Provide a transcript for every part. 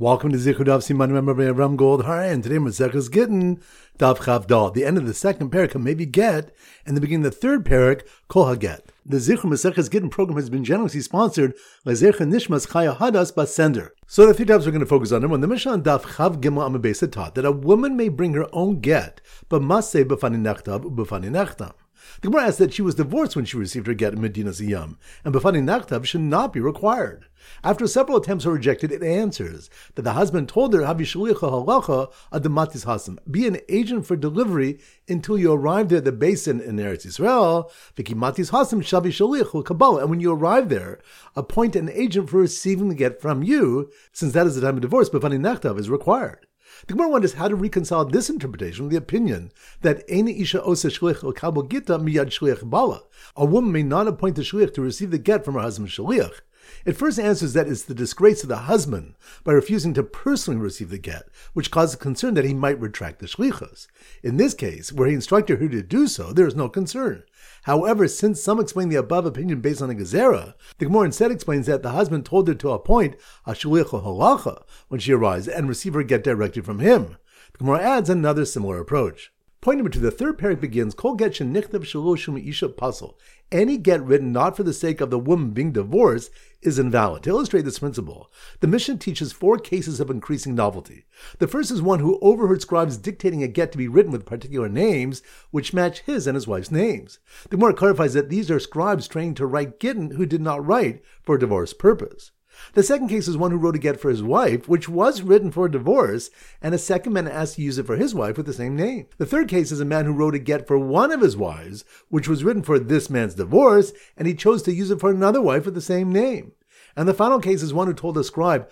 Welcome to Zichud Daf Siman Member Ram Gold Har, and today Maseches Gittin Daf Chav Dal. The end of the second parak, maybe get, and the beginning of the third parak, Kol HaGet. The Zichud Maseches Gittin program has been generously sponsored by Zecher Nishmas Chaya Hadas Basender. So the three topics we're going to focus on. Number one, the Mishnah on Daf Chav Gimel Amud Beis taught that a woman may bring her own get, but must say B'fani Nechtav U'B'fani Nechtam. The Gemara asks that she was divorced when she received her get in Medina Ziyam, and B'fani Nachtav should not be required. After several attempts are rejected, it answers that the husband told her, Havi shalicha halacha adamatis hasam, be an agent for delivery until you arrive there at the basin in Eretz Yisrael, v'kimatis hasam shavi shalicha kabbalah, and when you arrive there, appoint an agent for receiving the get from you, since that is the time of divorce, B'fani Nachtav is required. The Gemara wonders how to reconcile this interpretation with the opinion that Eina Isha Osa Shliach El Kabel Gita Miyad Shliach Bala. A woman may not appoint the Shliach to receive the get from her husband's Shliach. It first answers that it's the disgrace of the husband by refusing to personally receive the get, which causes concern that he might retract the Shlichos. In this case, where he instructed her to do so, there is no concern. However, since some explain the above opinion based on a gezerah, the Gemara instead explains that the husband told her to appoint a shliach halacha when she arrives and receive her get directly from him. The Gemara adds another similar approach. Point number two, the third parak begins, Kol get shenichtav shalosh isha pasal. Any get written not for the sake of the woman being divorced is invalid. To illustrate this principle, the Mishnah teaches four cases of increasing novelty. The first is one who overheard scribes dictating a get to be written with particular names which match his and his wife's names. The Gemara clarifies that these are scribes trained to write gittin who did not write for a divorce purpose. The second case is one who wrote a get for his wife, which was written for a divorce, and a second man asked to use it for his wife with the same name. The third case is a man who wrote a get for one of his wives, which was written for this man's divorce, and he chose to use it for another wife with the same name. And the final case is one who told the scribe,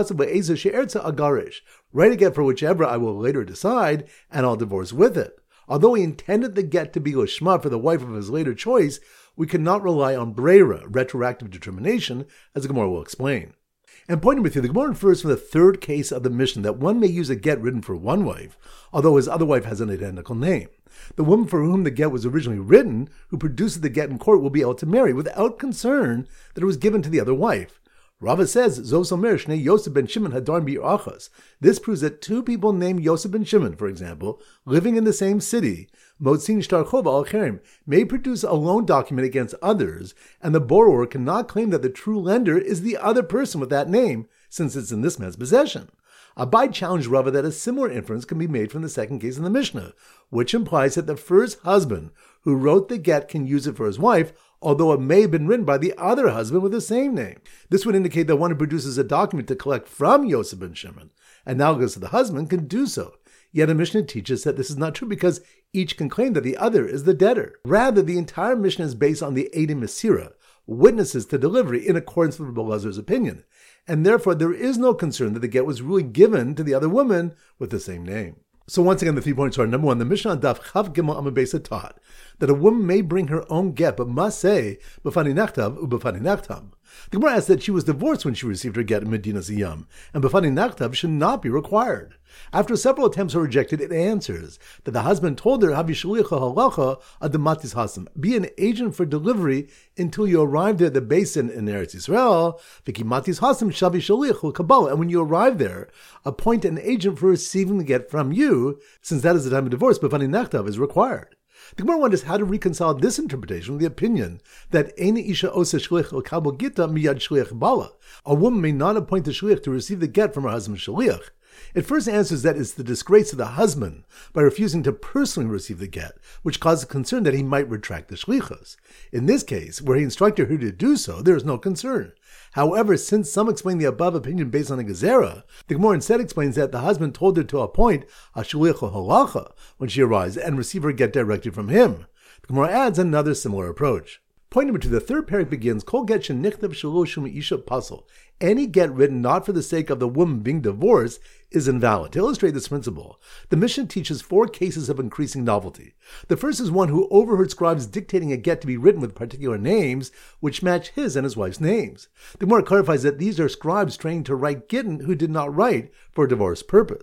agarish, write a get for whichever I will later decide, and I'll divorce with it. Although he intended the get to be lishma for the wife of his later choice, we cannot rely on breira, retroactive determination, as the Gemara will explain. And point number three, the Gemara infers from the third case of the Mishnah that one may use a get written for one wife, although his other wife has an identical name. The woman for whom the get was originally written, who produces the get in court, will be able to marry without concern that it was given to the other wife. Rava says, Zos Omer Shnei Yosef ben Shimon Hadar Bi'achas. This proves that two people named Yosef ben Shimon, for example, living in the same city, Motzin Shtar Chova al Cherim, may produce a loan document against others, and the borrower cannot claim that the true lender is the other person with that name, since it's in this man's possession. Abai challenged Rava that a similar inference can be made from the second case in the Mishnah, which implies that the first husband who wrote the get can use it for his wife, although it may have been written by the other husband with the same name. This would indicate that one who produces a document to collect from Yosef ben Shimon, analogous to the husband, can do so. Yet a Mishnah teaches that this is not true because each can claim that the other is the debtor. Rather, the entire Mishnah is based on the Eidim Mesira, witnesses to delivery, in accordance with Rabbi Elazar's opinion. And therefore, there is no concern that the get was really given to the other woman with the same name. So once again, the 3 points are, number one, the Mishnah on Daf Chav Gimel Amud Beis taught that a woman may bring her own get, but must say, B'fani Nachtav U'B'fani Nachtam. The Gemara asks that she was divorced when she received her get in Medina Ziyam, and B'fani Nachtav should not be required. After several attempts are rejected, it answers that the husband told her, Havi shalicha halacha adamatis hasam, be an agent for delivery until you arrive there at the basin in Eretz Yisrael, v'kimatis hasam shavi shaliach kabbalah, and when you arrive there, appoint an agent for receiving the get from you, since that is the time of divorce, B'fani Nachtav is required. The Gemara wonders how to reconcile this interpretation with the opinion that Eina Isha Osa Shliach El Kabel Gita Miyad Shliach Bala. A woman may not appoint the Shliach to receive the get from her husband's Shliach. It first answers that it's the disgrace of the husband by refusing to personally receive the get, which causes concern that he might retract the shlichos. In this case, where he instructed her to do so, there is no concern. However, since some explain the above opinion based on a gezerah, the Gemara instead explains that the husband told her to appoint a shliach halacha when she arrives and receive her get directly from him. The Gemara adds another similar approach. Point number two, the third parak begins, Kol get shenichtav shalosh isha pasal. Any get written not for the sake of the woman being divorced is invalid. To illustrate this principle, the Mishnah teaches four cases of increasing novelty. The first is one who overheard scribes dictating a get to be written with particular names which match his and his wife's names. The Gemara clarifies that these are scribes trained to write gittin who did not write for a divorce purpose.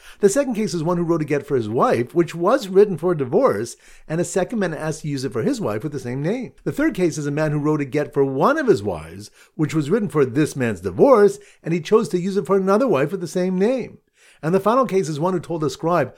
The second case is one who wrote a get for his wife, which was written for a divorce, and a second man asked to use it for his wife with the same name. The third case is a man who wrote a get for one of his wives, which was written for this man's divorce, and he chose to use it for another wife with the same name. And the final case is one who told a scribe,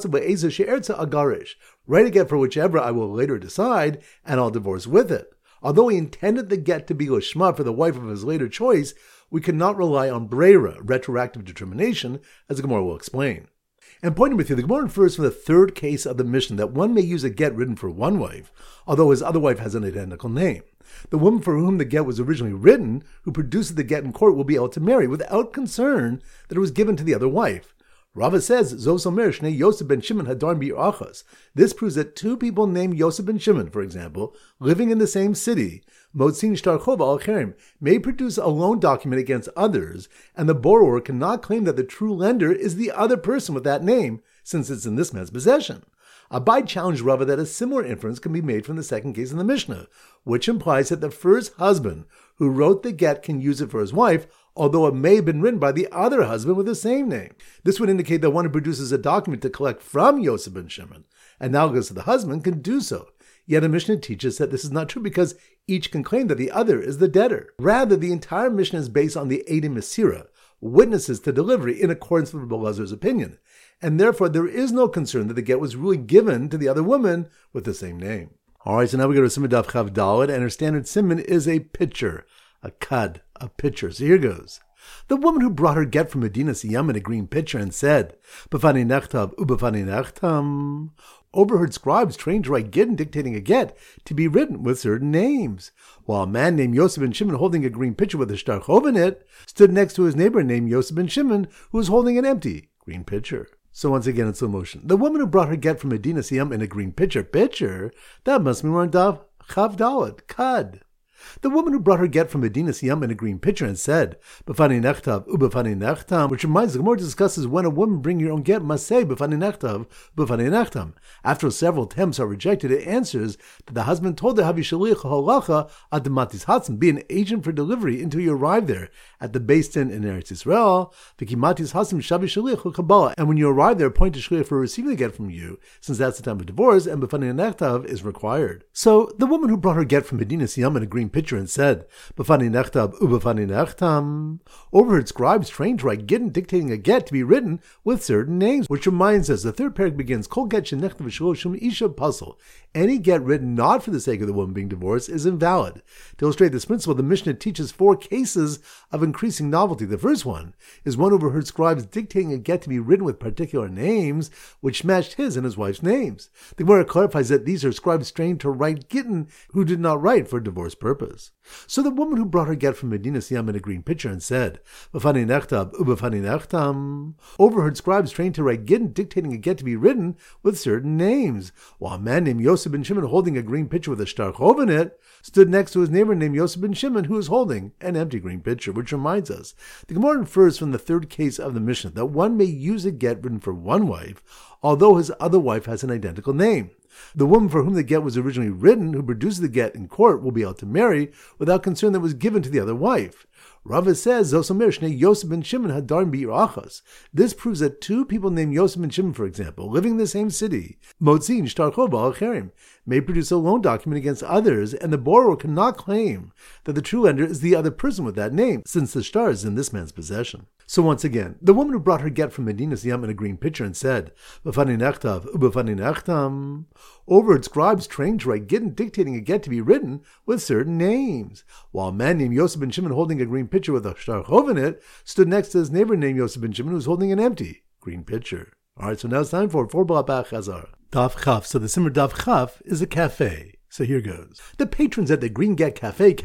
agarish, write a get for whichever I will later decide, and I'll divorce with it. Although he intended the get to be lishma for the wife of his later choice, we cannot rely on brera, retroactive determination, as the Gemara will explain. And point number 3, the Gemara infers from the third case of the Mishnah that one may use a get written for one wife, although his other wife has an identical name. The woman for whom the get was originally written, who produces the get in court, will be able to marry without concern that it was given to the other wife. Rava says, Zos Omer Shnei Yosef ben Shimon Hadar Bi'achas. This proves that two people named Yosef ben Shimon, for example, living in the same city, Motzin Shtar Chova al Cherim, may produce a loan document against others, and the borrower cannot claim that the true lender is the other person with that name, since it's in this man's possession. Abai challenged Rava that a similar inference can be made from the second case in the Mishnah, which implies that the first husband who wrote the get can use it for his wife, although it may have been written by the other husband with the same name. This would indicate that one who produces a document to collect from Yosef ben Shimon, analogous to the husband, can do so. Yet the Mishnah teaches that this is not true because each can claim that the other is the debtor. Rather, the entire Mishnah is based on the Eidim Mesira, witnesses to delivery, in accordance with Rabbi Elazar's opinion. And therefore, there is no concern that the get was really given to the other woman with the same name. All right, so now we go to Siman Daf Chav Daled, and our standard siman is a pitcher, a kad, a pitcher. So here goes. The woman who brought her get from Medina Siyam in a green pitcher and said, B'fani nechtav ub'fani nechtam, overheard scribes trained to write gittin dictating a get to be written with certain names, while a man named Yosef ben Shimon holding a green pitcher with a shtar chov in it stood next to his neighbor named Yosef ben Shimon who was holding an empty green pitcher. So once again in slow motion. The woman who brought her get from Medina Siyam in a green pitcher, that must mean we're on Daf Chav Daled, kad. The woman who brought her get from Medina Siyam in a green pitcher and said, B'fani nechtav u'b'fani nechtam, which reminds the Gemara discusses when a woman bring your own get must say B'fani nechtav u'b'fani nechtam. After several attempts are rejected, it answers that the husband told her, Havishaliach halacha ad matis hatzim, be an agent for delivery until you arrive there at the Beis Din in Eretz Yisrael. V'kimatis hatzim shavi shaliach kabbalah, and when you arrive there, appoint a shliach for receiving the get from you, since that's the time of divorce, and B'fani nechtav is required. So the woman who brought her get from Medina Siyam in a green pitcher and said, B'fani nechtab u'b'fani nechtam, overheard scribes trained to write gittin dictating a get to be written with certain names, which reminds us the third parak begins, Kol get shenechtav v'shloshim isha puzzle. Any get written not for the sake of the woman being divorced is invalid. To illustrate this principle, the Mishnah teaches 4 cases of increasing novelty. The first one is one who overheard scribes dictating a get to be written with particular names, which matched his and his wife's names. The Gemara clarifies that these are scribes trained to write gittin who did not write for divorce purpose. So the woman who brought her get from Medina Siyam in a green pitcher and said, B'fani nechtab u'b'fani nechtam, overheard scribes trained to write gittin dictating a get to be written with certain names, while a man named Yosef ben Shimon holding a green pitcher with a shtar chov in it stood next to his neighbor named Yosef ben Shimon who was holding an empty green pitcher, which reminds us, the Gemara infers from the third case of the Mishnah that one may use a get written for one wife, although his other wife has an identical name. The woman for whom the get was originally written, who produced the get in court, will be able to marry without concern that it was given to the other wife. Rava says, Zosomer Shnei Yosef ben Shimon Hadar Bi'achas. This proves that two people named Yosef ben Shimon, for example, living in the same city, Motzin Shtar Chova al Cherim, may produce a loan document against others, and the borrower cannot claim that the true lender is the other person with that name, since the shtar is in this man's possession. So once again, the woman who brought her get from Medina Siyam in a green pitcher and said, B'fani nechtav u'b'fani nechtam, overheard scribes trained to write gittin dictating a get to be written with certain names, while a man named Yosef ben Shimon holding a green pitcher with a shtar chov in it stood next to his neighbor named Yosef ben Shimon who was holding an empty green pitcher. Alright, so now it's time for Bla Chazar. Daf Chaf. So the Simmer Daf Chaf is a cafe. So here goes. The patrons at the Green Get Cafe,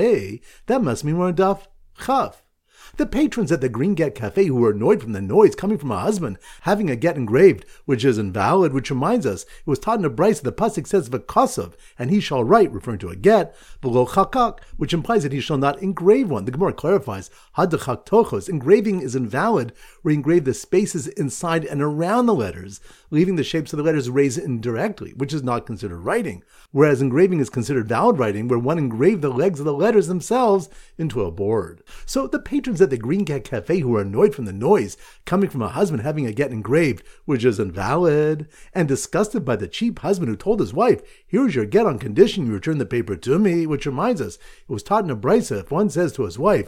that must mean we're on Daf Chaf. The patrons at the Green Get Cafe who were annoyed from the noise coming from a husband having a get engraved, which is invalid, which reminds us, it was taught in a brayso the pasuk says v'kosov, and he shall write, referring to a get, below chakak, which implies that he shall not engrave one. The Gemara clarifies, hadachak tochos, engraving is invalid, where you engrave the spaces inside and around the letters, leaving the shapes of the letters raised indirectly, which is not considered writing, whereas engraving is considered valid writing, where one engraved the legs of the letters themselves into a board. So the patrons at the Green Cat Cafe who are annoyed from the noise coming from a husband having a get engraved, which is invalid, and disgusted by the cheap husband who told his wife, here's your get on condition you return the paper to me, which reminds us, it was taught in a brisa, if one says to his wife,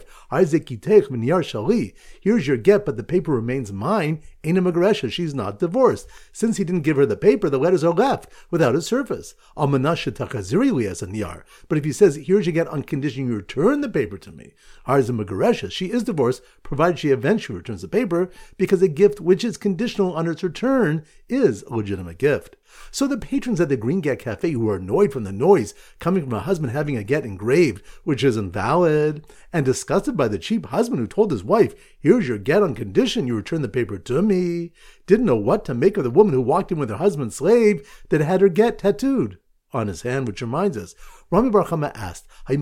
here's your get, but the paper remains mine, Eina Megaresha, she's not divorced. Since he didn't give her the paper, the letters are left without a surface. But if he says, here's your get on condition you return the paper to me, she is divorced, provided she eventually returns the paper, because a gift which is conditional on its return is a legitimate gift. So the patrons at the Green Cat Cafe who are annoyed from the noise coming from a husband having a get engraved, which is invalid, and disgusted by the cheap husband who told his wife, here's your get on condition you return the paper to me, didn't know what to make of the woman who walked in with her husband's slave that had her get tattooed on his hand, which reminds us, Rami Bar Chama asked,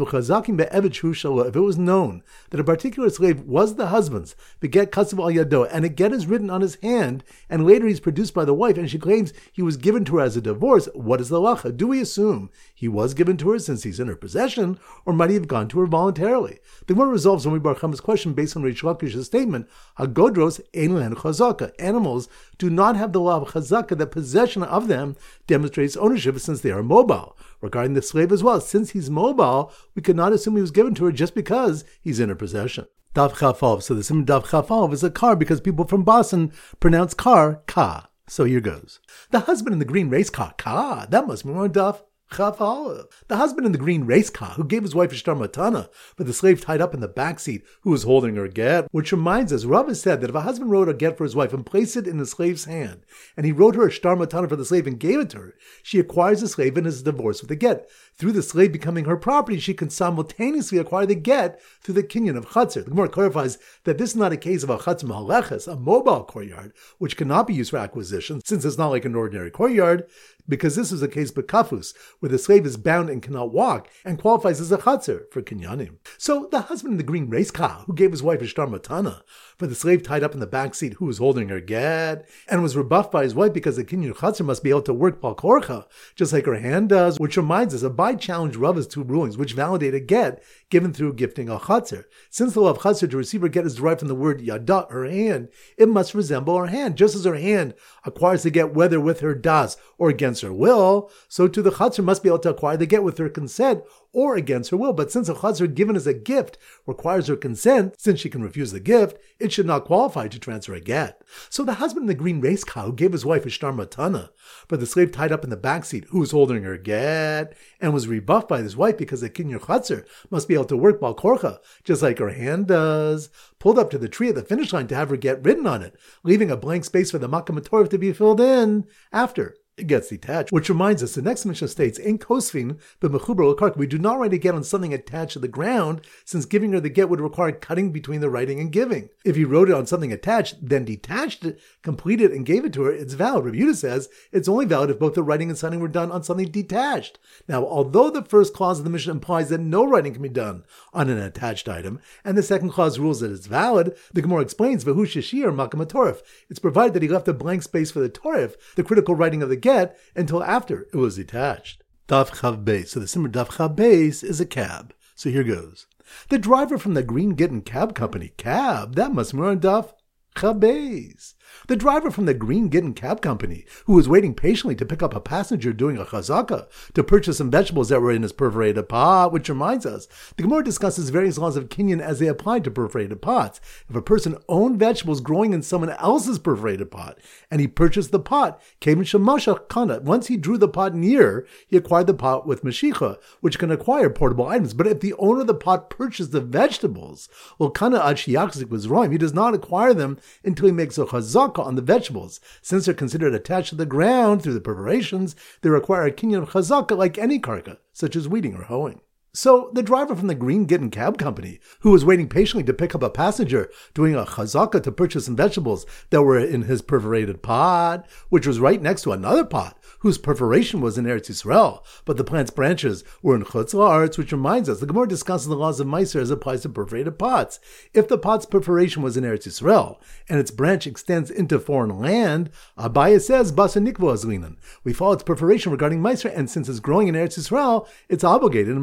if it was known that a particular slave was the husband's, the get katsav al yado, and a get is written on his hand, and later he's produced by the wife, and she claims he was given to her as a divorce, what is the halacha? Do we assume he was given to her since he's in her possession, or might he have gone to her voluntarily? The Gemara resolves Rami Bar Chama's question based on Reish Lakish's statement, Hagodros ein lehen chazaka. Animals do not have the law of chazaka, that possession of them demonstrates ownership since they are mobile. Regarding the slave as well, since he's mobile, we could not assume he was given to her just because he's in her possession. Dav Chafalv. So the sim Dav Chafalv is a car because people from Boston pronounce car ka. So here goes. The husband in the green race car ka. That must be more Dav Chafalv. The husband in the green race car who gave his wife a shtar matana, but the slave tied up in the back seat who was holding her get, which reminds us, Rav has said that if a husband wrote a get for his wife and placed it in the slave's hand, and he wrote her a shtar matana for the slave and gave it to her, she acquires the slave and is divorced with the get. Through the slave becoming her property, she can simultaneously acquire the get through the kinyan of chatzir. The Gemara clarifies that this is not a case of a chatzir mahaleches, a mobile courtyard, which cannot be used for acquisition, since it's not like an ordinary courtyard, because this is a case bekafus, where the slave is bound and cannot walk, and qualifies as a chatzir for kinyanim. So the husband in the green race car, who gave his wife a shtar matana, for the slave tied up in the back seat who was holding her get, and was rebuffed by his wife because the kinyan chatzir must be able to work bal korcha, just like her hand does, which reminds us, Abai challenged Rava's two rulings, which validate a get given through gifting a chatzir. Since the law of chatzir to receive her get is derived from the word yada, her hand, it must resemble her hand. Just as her hand acquires the get whether with her das or against her will, so too the chatzir must be able to acquire the get with her consent or against her will. But since a chatzir given as a gift requires her consent, since she can refuse the gift, it should not qualify to transfer a get. So the husband in the green race car who gave his wife a shtar matana, but the slave tied up in the backseat who was holding her get, and was rebuffed by his wife because the kinyan chatzir must be able to work bal korcha, just like her hand does, pulled up to the tree at the finish line to have her get written on it, leaving a blank space for the makam torah to be filled in after it gets detached. Which reminds us, the next Mishnah states, "In kosvin b'mechuber l'karka." We do not write a get on something attached to the ground, since giving her the get would require cutting between the writing and giving. If he wrote it on something attached, then detached it, completed it, and gave it to her, it's valid. Rav Yehuda says it's only valid if both the writing and signing were done on something detached. Now, although the first clause of the Mishnah implies that no writing can be done on an attached item, and the second clause rules that it's valid, the Gemara explains, "V'hu sheshir makam hatorif." It's provided that he left a blank space for the torif, the critical writing of the get, until after it was detached. Daf Chav Beis. So the simmer Daf Chav Beis is a cab. So here goes. The driver from the Green Gittin Cab Company. Cab? That must be on Daf Chav Beis. The driver from the Green Gittin Cab Company, who was waiting patiently to pick up a passenger doing a chazaka to purchase some vegetables that were in his perforated pot, which reminds us, the Gemara discusses various laws of kinyan as they apply to perforated pots. If a person owned vegetables growing in someone else's perforated pot, and he purchased the pot, came in shemasha kana. Once he drew the pot near, he acquired the pot with mashicha, which can acquire portable items. But if the owner of the pot purchased the vegetables, well, kana ad shiyaksik was wrong. He does not acquire them until he makes a chazaka on the vegetables. Since they're considered attached to the ground through the preparations, they require a kinyan of chazaka like any karka, such as weeding or hoeing. So the driver from the Green Gittin Cab Company, who was waiting patiently to pick up a passenger doing a chazaka to purchase some vegetables that were in his perforated pot, which was right next to another pot whose perforation was in Eretz Yisrael, but the plant's branches were in Chutz La'aretz, which reminds us, the Gemara discusses the laws of Meiser as applies to perforated pots. If the pot's perforation was in Eretz Yisrael, and its branch extends into foreign land, Abaya says, Basa Nikvo Azlinan. We follow its perforation regarding Meiser, and since it's growing in Eretz Yisrael, it's obligated in Meiser.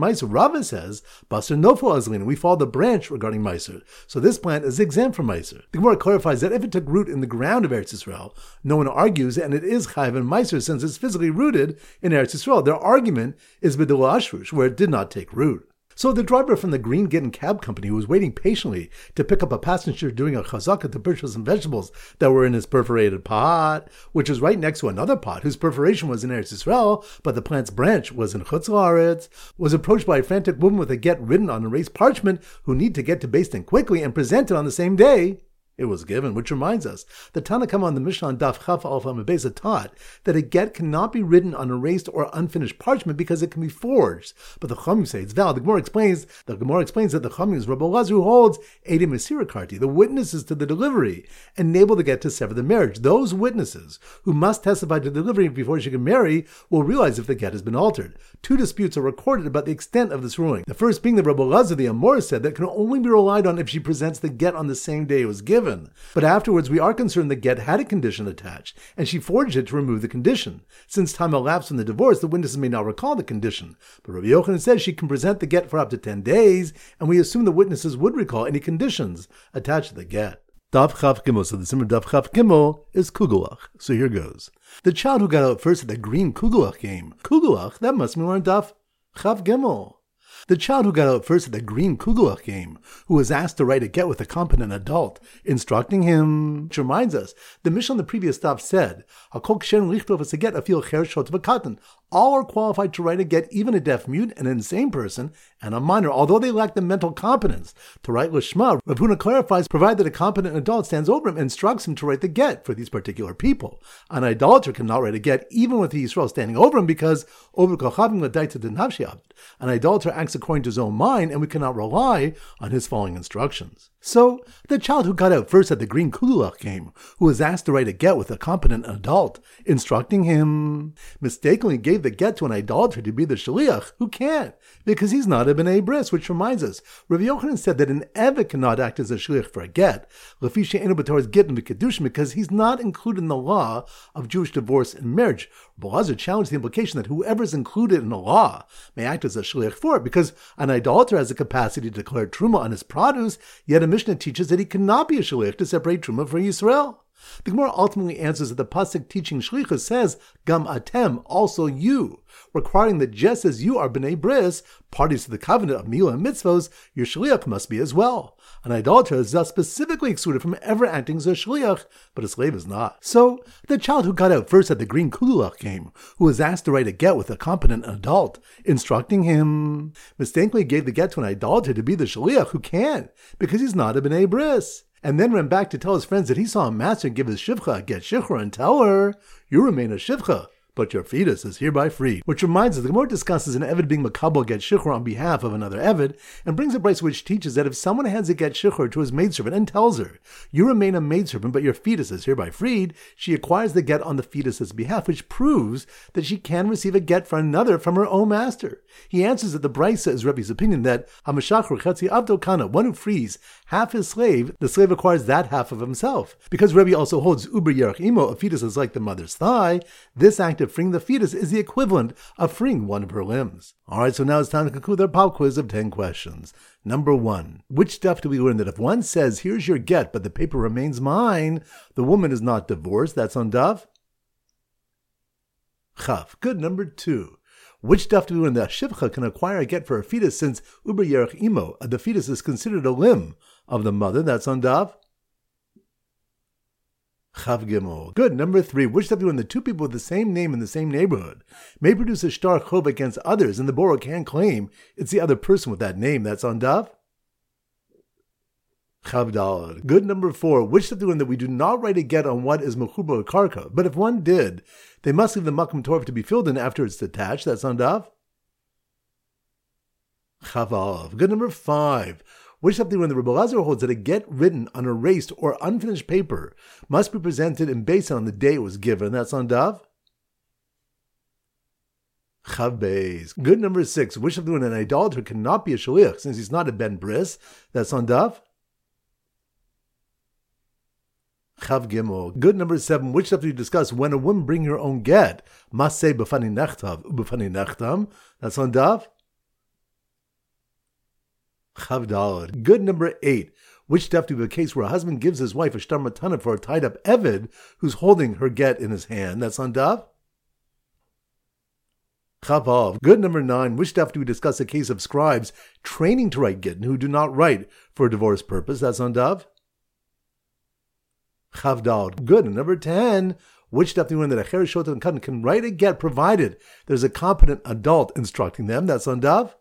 Rava says, Basar Nofo Azlin, we follow the branch regarding Meiser. So this plant is exempt from Meiser. The Gemara clarifies that if it took root in the ground of Eretz Yisrael, no one argues, and it is Chayiv and Meiser since it's physically rooted in Eretz Yisrael. Their argument is B'dula Ashrush, where it did not take root. So the driver from the Green Gittin cab company was waiting patiently to pick up a passenger doing a chazaka to purchase some vegetables that were in his perforated pot, which is right next to another pot whose perforation was in Eretz Yisrael, but the plant's branch was in Chutz La'aretz, was approached by a frantic woman with a get written on erased parchment who need to get to Beis Din quickly and present it on the same day. It was given, which reminds us, the Tanna Kama on the Mishnah on Daf Chaf Alef Amud Beis taught that a get cannot be written on erased or unfinished parchment because it can be forged. But the Chachamim say it's valid. The Gemara explains that the Chachamim is Rabbi Elazar who holds Eidim Mesira Karti, the witnesses to the delivery, enable the get to sever the marriage. Those witnesses who must testify to the delivery before she can marry will realize if the get has been altered. Two disputes are recorded about the extent of this ruling. The first being that Rabbi Elazar the Amor said that can only be relied on if she presents the get on the same day it was given. But afterwards, we are concerned the get had a condition attached, and she forged it to remove the condition. Since time elapsed from the divorce, the witnesses may not recall the condition. But Rabbi Yochanan says she can present the get for up to 10 days, and we assume the witnesses would recall any conditions attached to the get. Daf Chaf Gimel, so the Simmer Daf Chaf Gimel is Kugelach. So here goes. The child who got out first at the green Kugelach game. Kugelach, that must mean we're on Daf Chaf Gimel. The child who got out first at the green Kugelach game, who was asked to write a get with a competent adult, instructing him, which reminds us, the Mishnah on the previous stop said, all are qualified to write a get, even a deaf mute, an insane person, and a minor, although they lack the mental competence to write Lishma. Rav Huna clarifies, provided a competent adult stands over him and instructs him to write the get for these particular people. An idolater cannot write a get, even with the Yisrael standing over him, because an idolater acts according to his own mind, and we cannot rely on his following instructions. So, the child who got out first at the green Kugelach game, who was asked to write a get with a competent adult, instructing him, mistakenly gave the get to an idolater to be the shaliach, who can't, because he's not a b'nei bris, which reminds us, Rabbi Yochanan said that an evet cannot act as a shaliach for a get, lefi she'enu b'torah's get and b'kedushin, because he's not included in the law of Jewish divorce and marriage. Rabbi Elazar challenged the implication that whoever is included in the law may act as a shaliach for it, because an idolater has the capacity to declare truma on his produce, yet a Mishnah teaches that he cannot be a shaliach to separate truma from Yisrael. The Gemara ultimately answers that the pasuk teaching shlichus says, "Gam atem," also you, requiring that just as you are b'nei bris, parties to the covenant of milah and mitzvos, your shliach must be as well. An idolater is thus specifically excluded from ever acting as a shliach, but a slave is not. So, the child who got out first at the green Kugelach game, who was asked to write a get with a competent adult, instructing him, mistakenly gave the get to an idolater to be the shliach, who can't, because he's not a b'nei bris, and then ran back to tell his friends that he saw a master give his shivcha a get shichra and tell her, you remain a shivcha, but your fetus is hereby freed. Which reminds us, the Gemara discusses an Eved being makabel get shichur on behalf of another Eved, and brings a brayso which teaches that if someone hands a get shichur to his maidservant and tells her, you remain a maidservant, but your fetus is hereby freed, she acquires the get on the fetus's behalf, which proves that she can receive a get for another from her own master. He answers that the brayso is Rebbe's opinion that hamashachur chetzi avdo kana, one who frees half his slave, the slave acquires that half of himself. Because Rebbe also holds uber yerach imo, a fetus is like the mother's thigh, this act of freeing the fetus is the equivalent of freeing one of her limbs. Alright, so now it's time to conclude our pop quiz of 10 questions. Number 1. Which stuff do we learn that if one says, here's your get, but the paper remains mine, the woman is not divorced? That's on Daf Chaf. Good. Number 2. Which stuff do we learn that shivcha can acquire a get for a fetus since uber yerach imo, the fetus is considered a limb of the mother? That's on Daf Chav Gimel. Good. Number 3. Which stuff do when the two people with the same name in the same neighborhood may produce a shtar chov against others, and the borrower can't claim it's the other person with that name? That's on Daf Chav Daled. Good. Number 4. Which stuff do when that we do not write a get on what is mechuba karka, but if one did, they must leave the makom torah to be filled in after it's detached? That's on Daf Chav Aleph. Good. Number 5. Which something when the Rebbe Elazar holds that a get written on erased or unfinished paper must be presented in Beis Din on the day it was given? That's on Daf Chav Beis. Good. Number 6. Which something when an idolater cannot be a shaliach since he's not a ben bris? That's on Daf Chav Gimel. Good. Number 7. Which stuff do you discuss when a woman bring her own get must say b'fani nechtav u'b'fani nechtam? That's on Daf Chavdalad. Good number 8. Which daf do we have a case where a husband gives his wife a shtar matana for a tied up eved who's holding her get in his hand? That's on daf. Chavav. Good number 9. Which daf do we discuss a case of scribes training to write gittin who do not write for a divorce purpose? That's on daf. Chavdalad. Good. And number 10. Which daf do we learn that a cheres shota and katan can write a get provided there's a competent adult instructing them? That's on daf.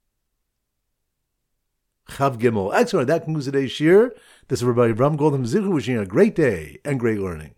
Chav Gimel. Excellent. That concludes today's shir. This is everybody from Golden Zichu wishing you a great day and great learning.